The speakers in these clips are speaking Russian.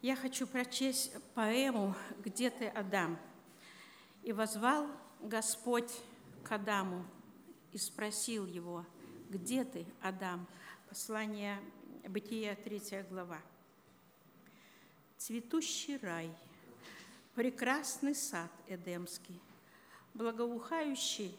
Я хочу прочесть поэму «Где ты, Адам?» «И возвал Господь к Адаму и спросил его: где ты, Адам?» Послание Бытия, 3 глава. Цветущий рай, прекрасный сад Эдемский, благоухающий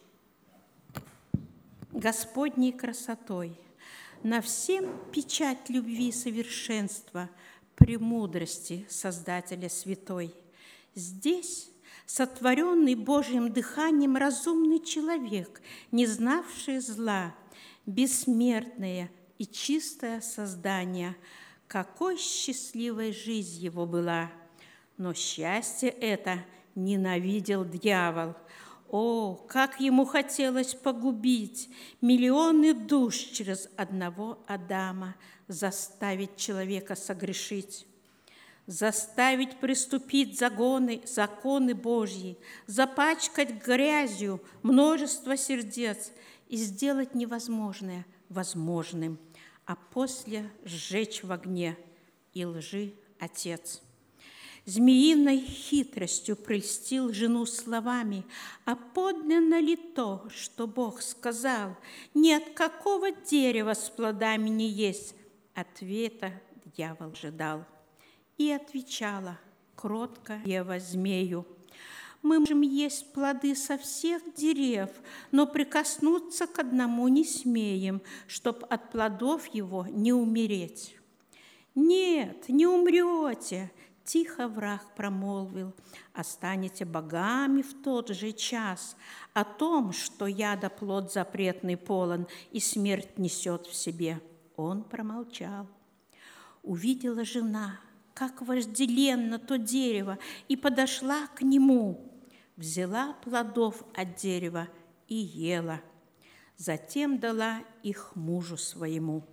Господней красотой, на всем печать любви совершенства, премудрости Создателя святой. Здесь сотворенный Божьим дыханием разумный человек, не знавший зла, бессмертное и чистое создание. Какой счастливой жизнь его была! Но счастье это ненавидел дьявол. О, как ему хотелось погубить миллионы душ через одного Адама, заставить человека согрешить, заставить приступить законы Божьи, запачкать грязью множество сердец и сделать невозможное возможным, а после сжечь в огне и лжи отец. Змеиной хитростью прельстил жену словами: «А подлинно ли то, что Бог сказал? Нет какого дерева с плодами не есть?» Ответа дьявол ожидал. И отвечала кротко Ева змею: «Мы можем есть плоды со всех дерев, но прикоснуться к одному не смеем, чтоб от плодов его не умереть». «Нет, не умрете», — тихо враг промолвил, «останете богами в тот же час. О том, что яда плод запретный полон и смерть несет в себе, он промолчал». Увидела жена, как вожделенно то дерево, и подошла к нему, взяла плодов от дерева и ела, затем дала их мужу своему.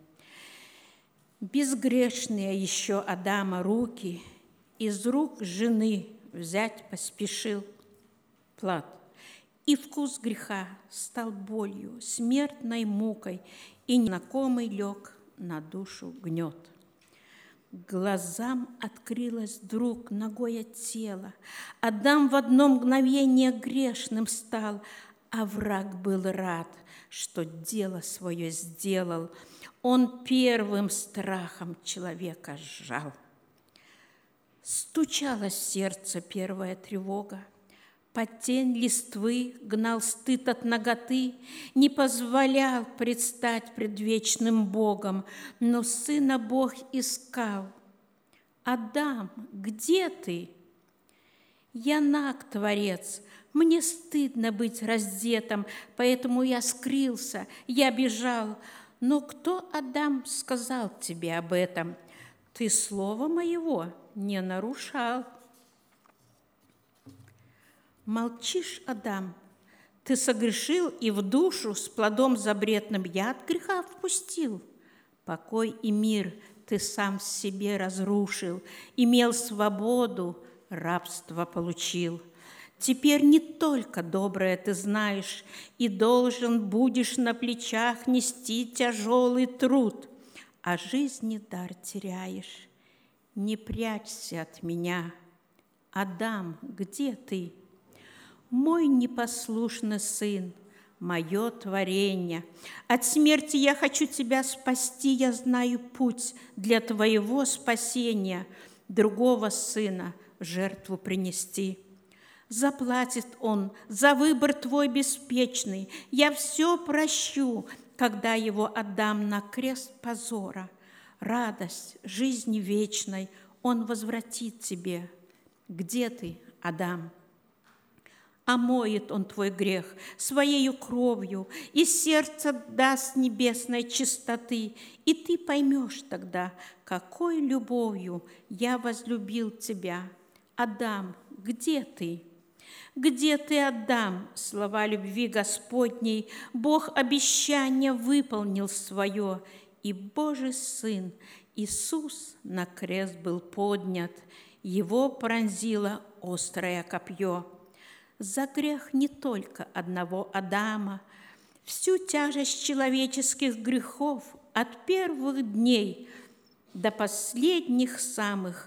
Безгрешные еще Адама руки из рук жены взять поспешил плод, и вкус греха стал болью, смертной мукой, и незнакомый лег на душу гнет. Глазам открылось вдруг нагое тело, Адам в одно мгновение грешным стал, а враг был рад, что дело свое сделал, он первым страхом человека сжал. Стучалась в сердце первая тревога, под тень листвы гнал стыд от наготы, не позволял предстать пред вечным Богом, но сына Бог искал. «Адам, где ты?» «Я наг, Творец, мне стыдно быть раздетым, поэтому я скрылся, я бежал. Но кто, Адам, сказал тебе об этом? Ты слова моего не нарушал». «Молчишь, Адам? Ты согрешил и в душу с плодом запретным яд греха впустил. Покой и мир ты сам себе разрушил, имел свободу, рабство получил. Теперь не только доброе ты знаешь, и должен будешь на плечах нести тяжелый труд, а жизни дар теряешь. Не прячься от меня. Адам, где ты? Мой непослушный сын, мое творение. От смерти я хочу тебя спасти, я знаю путь для твоего спасения, другого сына в жертву принести. Заплатит он за выбор твой беспечный, я все прощу, когда его отдам на крест позора. Радость жизни вечной он возвратит тебе. Где ты, Адам? Омоет он твой грех своею кровью, и сердце даст небесной чистоты, и ты поймешь тогда, какой любовью я возлюбил тебя. Адам, где ты? Где ты, Адам? Слова любви Господней Бог обещание выполнил свое, и Божий Сын Иисус на крест был поднят, его пронзило острое копье. За грех не только одного Адама, всю тяжесть человеческих грехов от первых дней до последних самых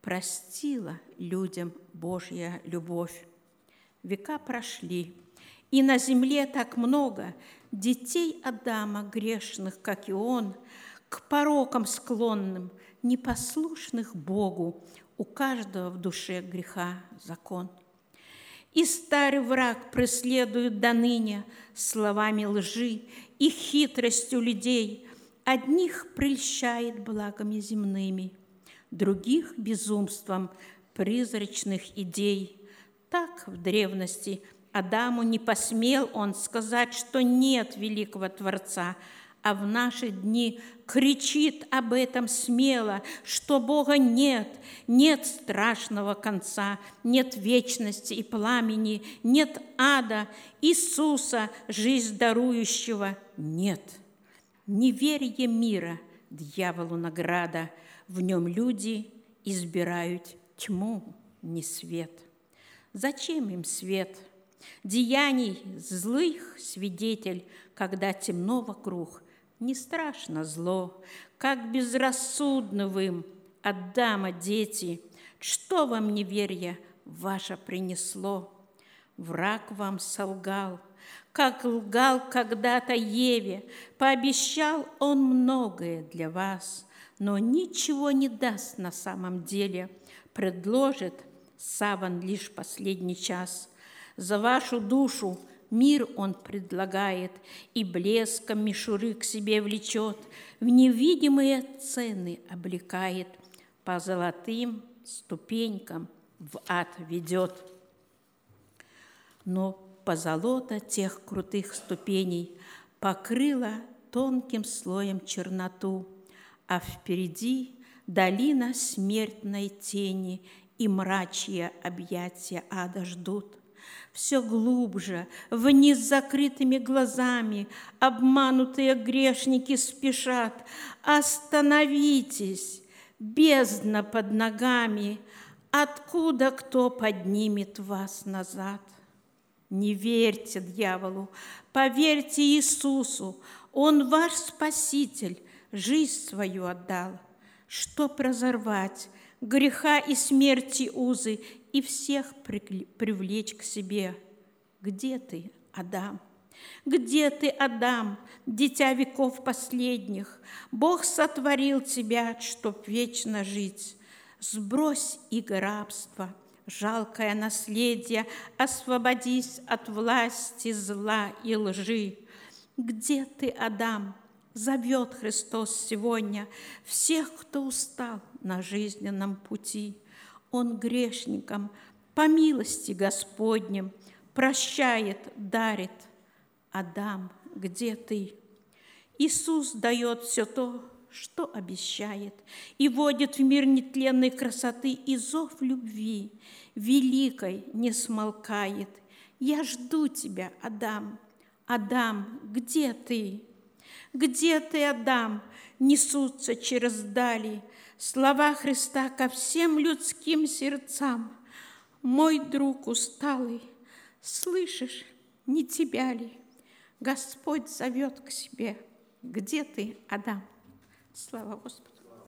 простила людям Божья любовь. Века прошли, и на земле так много детей Адама грешных, как и он, к порокам склонным, непослушных Богу, у каждого в душе греха закон. И старый враг преследует доныне словами лжи и хитростью людей, одних прельщает благами земными, других безумством призрачных идей. Так в древности Адаму не посмел он сказать, что нет великого Творца, а в наши дни кричит об этом смело, что Бога нет, нет страшного конца, нет вечности и пламени, нет ада, Иисуса, жизнь дарующего, нет. Неверие мира, дьяволу награда, в нем люди избирают тьму, не свет. Зачем им свет? Деяний злых свидетель, когда темно вокруг, не страшно зло, как безрассудно вы им, Адама дети, что вам неверие ваше принесло? Враг вам солгал, как лгал когда-то Еве, пообещал он многое для вас, но ничего не даст на самом деле, предложит саван лишь последний час. За вашу душу мир он предлагает и блеском мишуры к себе влечет, в невидимые цены облекает, по золотым ступенькам в ад ведет. Но позолота тех крутых ступеней покрыла тонким слоем черноту, а впереди долина смертной тени и мрачье объятия ада ждут. Все глубже, вниз закрытыми глазами, обманутые грешники спешат. Остановитесь, бездна под ногами, откуда кто поднимет вас назад? Не верьте дьяволу, поверьте Иисусу, Он ваш Спаситель, жизнь свою отдал, чтоб разорвать греха и смерти узы и всех привлечь к себе. Где ты, Адам? Где ты, Адам, дитя веков последних? Бог сотворил тебя, чтоб вечно жить. Сбрось иго рабства, жалкое наследие, освободись от власти зла и лжи. Где ты, Адам? Зовет Христос сегодня всех, кто устал на жизненном пути. Он грешникам по милости Господним прощает, дарит. Адам, где ты? Иисус дает все то, что обещает, и водит в мир нетленной красоты, и зов любви великой не смолкает. Я жду тебя, Адам. Адам, где ты? Где ты, Адам? Несутся через дали слова Христа ко всем людским сердцам. Мой друг усталый, слышишь, не тебя ли? Господь зовет к себе. Где ты, Адам? Слава Господу!